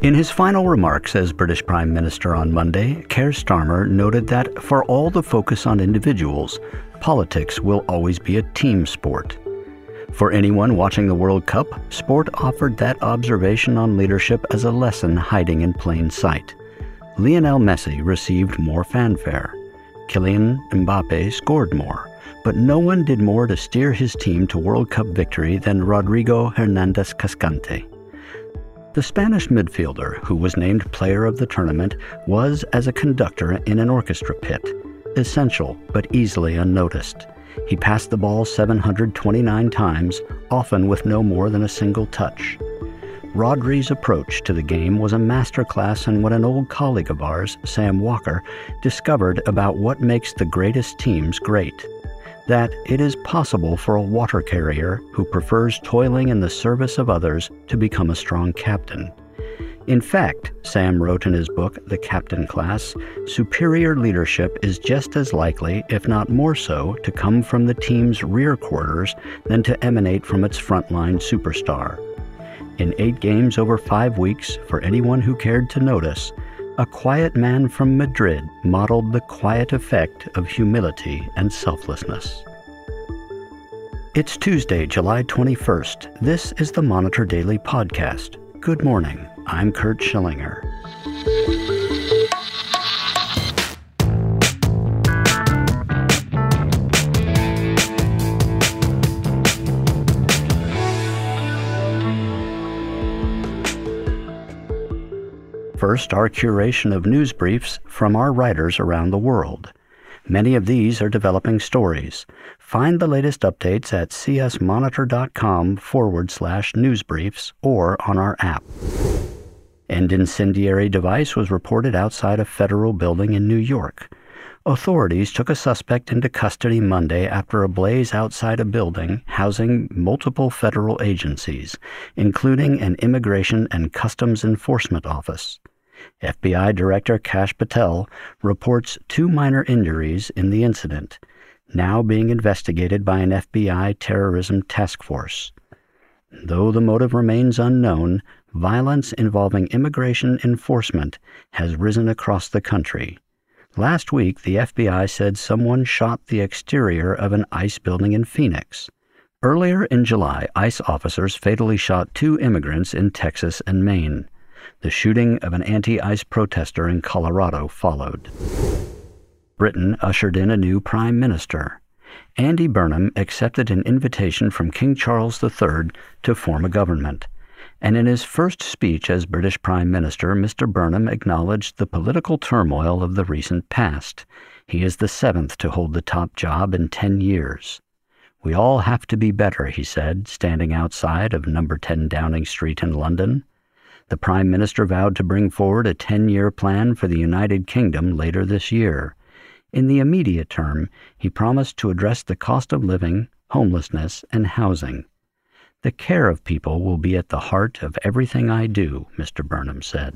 In his final remarks as British Prime Minister on Monday, Keir Starmer noted that for all the focus on individuals, politics will always be a team sport. For anyone watching the World Cup, sport offered that observation on leadership as a lesson hiding in plain sight. Lionel Messi received more fanfare. Kylian Mbappe scored more, but no one did more to steer his team to World Cup victory than Rodrigo Hernandez Cascante. The Spanish midfielder, who was named player of the tournament, was as a conductor in an orchestra pit, essential but easily unnoticed. He passed the ball 729 times, often with no more than a single touch. Rodri's approach to the game was a masterclass in what an old colleague of ours, Sam Walker, discovered about what makes the greatest teams great. That it is possible for a water carrier who prefers toiling in the service of others to become a strong captain. In fact, Sam wrote in his book, The Captain Class, superior leadership is just as likely, if not more so, to come from the team's rear quarters than to emanate from its frontline superstar. In 8 games over 5 weeks, for anyone who cared to notice, a quiet man from Madrid modeled the quiet effect of humility and selflessness. It's Tuesday, July 21st. This is the Monitor Daily Podcast. Good morning. I'm Kurt Schillinger. First, our curation of news briefs from our writers around the world. Many of these are developing stories. Find the latest updates at csmonitor.com/newsbriefs or on our app. An incendiary device was reported outside a federal building in New York. Authorities took a suspect into custody Monday after a blaze outside a building housing multiple federal agencies, including an Immigration and Customs Enforcement office. FBI Director Kash Patel reports 2 minor injuries in the incident, now being investigated by an FBI terrorism task force. Though the motive remains unknown, violence involving immigration enforcement has risen across the country. Last week, the FBI said someone shot the exterior of an ICE building in Phoenix. Earlier in July, ICE officers fatally shot 2 immigrants in Texas and Maine. The shooting of an anti-ICE protester in Colorado followed. Britain ushered in a new prime minister. Andy Burnham accepted an invitation from King Charles III to form a government. And in his first speech as British Prime Minister, Mr. Burnham acknowledged the political turmoil of the recent past. He is the 7th to hold the top job in 10 years. We all have to be better, he said, standing outside of number 10 Downing Street in London. The Prime Minister vowed to bring forward a 10-year plan for the United Kingdom later this year. In the immediate term, he promised to address the cost of living, homelessness, and housing. The care of people will be at the heart of everything I do, Mr. Burnham said.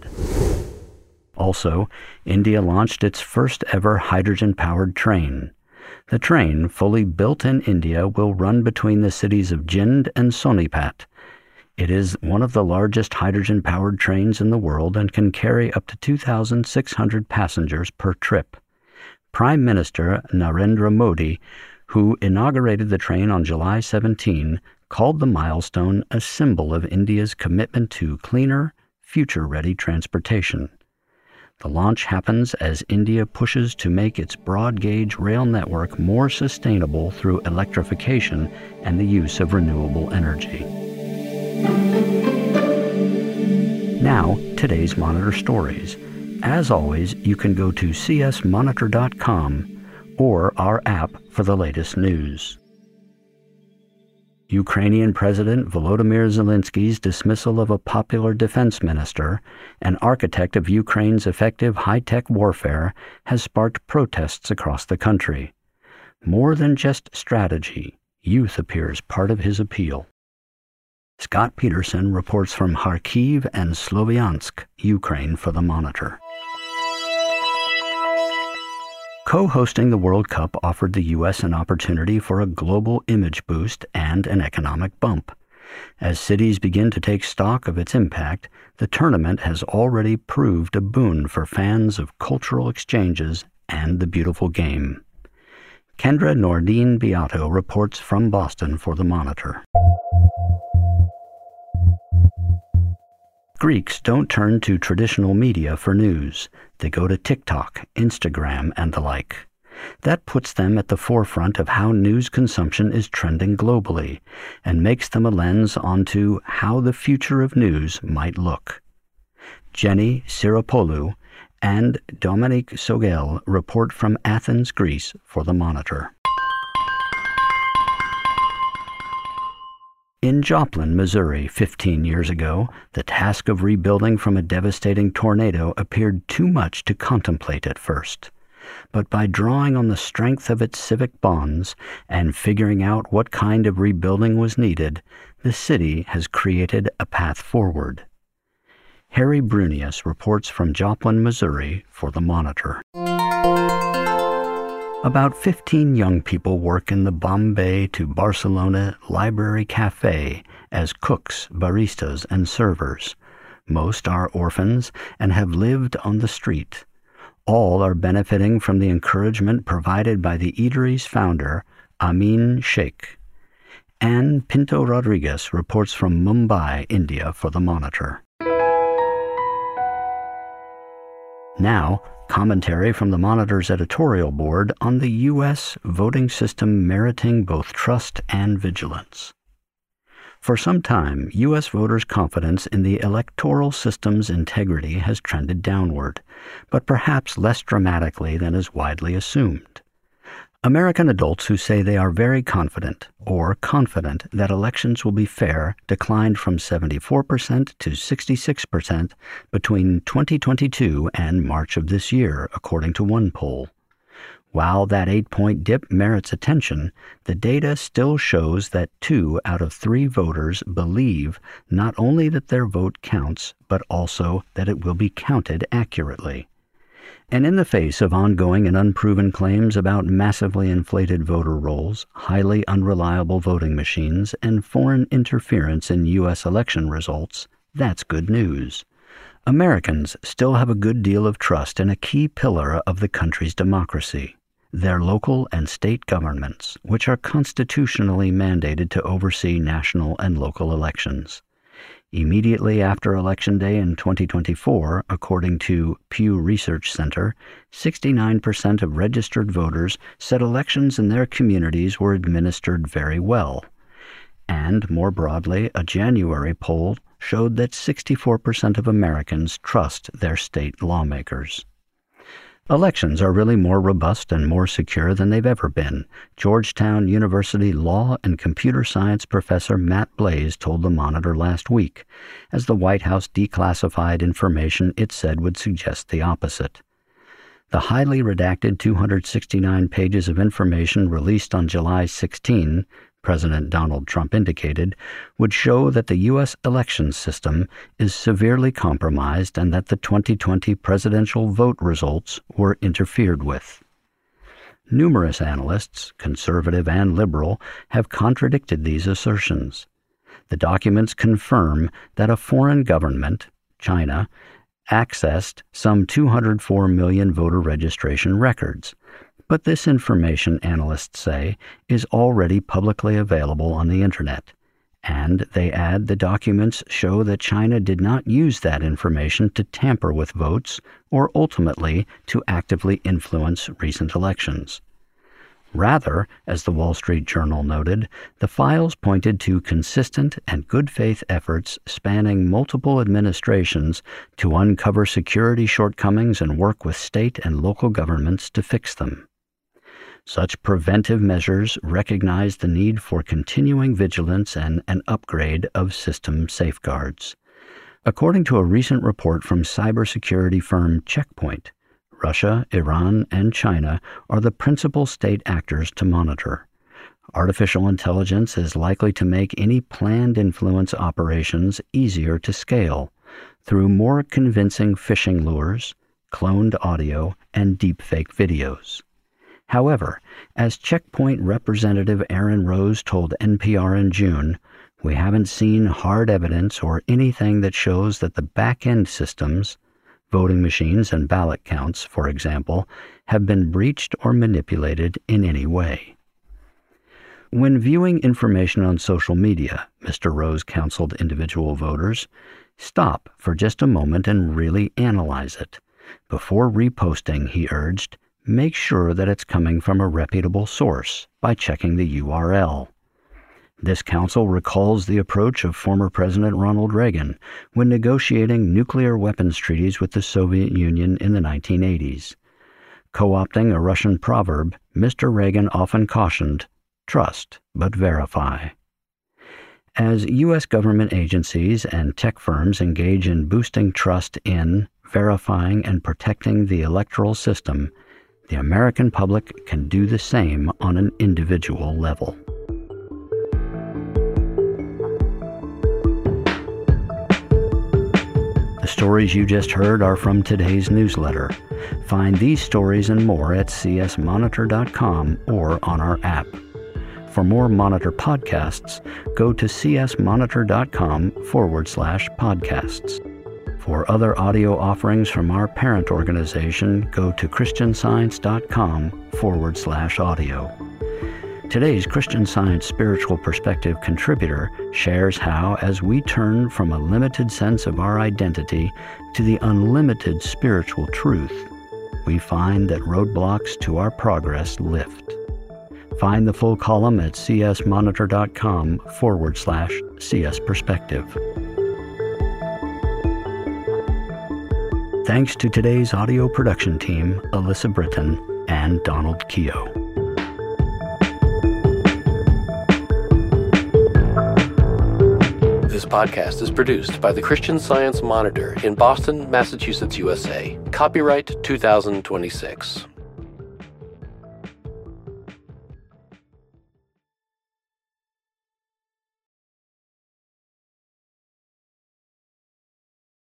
Also, India launched its first ever hydrogen-powered train. The train, fully built in India, will run between the cities of Jind and Sonipat. It is one of the largest hydrogen-powered trains in the world and can carry up to 2,600 passengers per trip. Prime Minister Narendra Modi, who inaugurated the train on July 17, called the milestone a symbol of India's commitment to cleaner, future-ready transportation. The launch happens as India pushes to make its broad-gauge rail network more sustainable through electrification and the use of renewable energy. Now, today's Monitor stories. As always, you can go to csmonitor.com or our app for the latest news. Ukrainian President Volodymyr Zelensky's dismissal of a popular defense minister, an architect of Ukraine's effective high-tech warfare, has sparked protests across the country. More than just strategy, youth appears part of his appeal. Scott Peterson reports from Kharkiv and Sloviansk, Ukraine, for the Monitor. Co-hosting the World Cup offered the U.S. an opportunity for a global image boost and an economic bump. As cities begin to take stock of its impact, the tournament has already proved a boon for fans of cultural exchanges and the beautiful game. Kendra Nordine Beato reports from Boston for The Monitor. Greeks don't turn to traditional media for news. They go to TikTok, Instagram, and the like. That puts them at the forefront of how news consumption is trending globally and makes them a lens onto how the future of news might look. Jenny Siropoulou and Dominique Sogel report from Athens, Greece for The Monitor. In Joplin, Missouri, 15 years ago, the task of rebuilding from a devastating tornado appeared too much to contemplate at first. But by drawing on the strength of its civic bonds and figuring out what kind of rebuilding was needed, the city has created a path forward. Harry Brunius reports from Joplin, Missouri for The Monitor. About 15 young people work in the Bombay to Barcelona Library Cafe as cooks, baristas, and servers. Most are orphans and have lived on the street. All are benefiting from the encouragement provided by the eatery's founder, Amin Sheikh. Ann Pinto Rodriguez reports from Mumbai, India for The Monitor. Now, commentary from The Monitor's editorial board on the U.S. voting system meriting both trust and vigilance. For some time, U.S. voters' confidence in the electoral system's integrity has trended downward, but perhaps less dramatically than is widely assumed. American adults who say they are very confident or confident that elections will be fair declined from 74% to 66% between 2022 and March of this year, according to one poll. While that 8-point dip merits attention, the data still shows that 2 out of 3 voters believe not only that their vote counts, but also that it will be counted accurately. And in the face of ongoing and unproven claims about massively inflated voter rolls, highly unreliable voting machines, and foreign interference in U.S. election results, that's good news. Americans still have a good deal of trust in a key pillar of the country's democracy, their local and state governments, which are constitutionally mandated to oversee national and local elections. Immediately after Election Day in 2024, according to Pew Research Center, 69% of registered voters said elections in their communities were administered very well. And more broadly, a January poll showed that 64% of Americans trust their state lawmakers. Elections are really more robust and more secure than they've ever been, Georgetown University law and computer science professor Matt Blaze told The Monitor last week, as the White House declassified information it said would suggest the opposite. The highly redacted 269 pages of information released on July 16, President Donald Trump indicated, would show that the U.S. election system is severely compromised and that the 2020 presidential vote results were interfered with. Numerous analysts, conservative and liberal, have contradicted these assertions. The documents confirm that a foreign government, China, accessed some 204 million voter registration records. But this information, analysts say, is already publicly available on the Internet. And they add the documents show that China did not use that information to tamper with votes or ultimately to actively influence recent elections. Rather, as the Wall Street Journal noted, the files pointed to consistent and good faith efforts spanning multiple administrations to uncover security shortcomings and work with state and local governments to fix them. Such preventive measures recognize the need for continuing vigilance and an upgrade of system safeguards. According to a recent report from cybersecurity firm Check Point, Russia, Iran, and China are the principal state actors to monitor. Artificial intelligence is likely to make any planned influence operations easier to scale through more convincing phishing lures, cloned audio, and deepfake videos. However, as Check Point representative Aaron Rose told NPR in June, We haven't seen hard evidence or anything that shows that the back-end systems, voting machines and ballot counts, for example, have been breached or manipulated in any way. When viewing information on social media, Mr. Rose counseled individual voters, stop for just a moment and really analyze it. Before reposting, he urged, make sure that it's coming from a reputable source by checking the URL. This counsel recalls the approach of former President Ronald Reagan when negotiating nuclear weapons treaties with the Soviet Union in the 1980s. Co-opting a Russian proverb, Mr. Reagan often cautioned, trust but verify. As U.S. government agencies and tech firms engage in boosting trust in, verifying, and protecting the electoral system, the American public can do the same on an individual level. The stories you just heard are from today's newsletter. Find these stories and more at csmonitor.com or on our app. For more Monitor podcasts, go to csmonitor.com/podcasts. For other audio offerings from our parent organization, go to christianscience.com/audio. Today's Christian Science Spiritual Perspective contributor shares how, as we turn from a limited sense of our identity to the unlimited spiritual truth, we find that roadblocks to our progress lift. Find the full column at csmonitor.com/CS Perspective. Thanks to today's audio production team, Alyssa Britton and Donald Keogh. This podcast is produced by the Christian Science Monitor in Boston, Massachusetts, USA. Copyright 2026.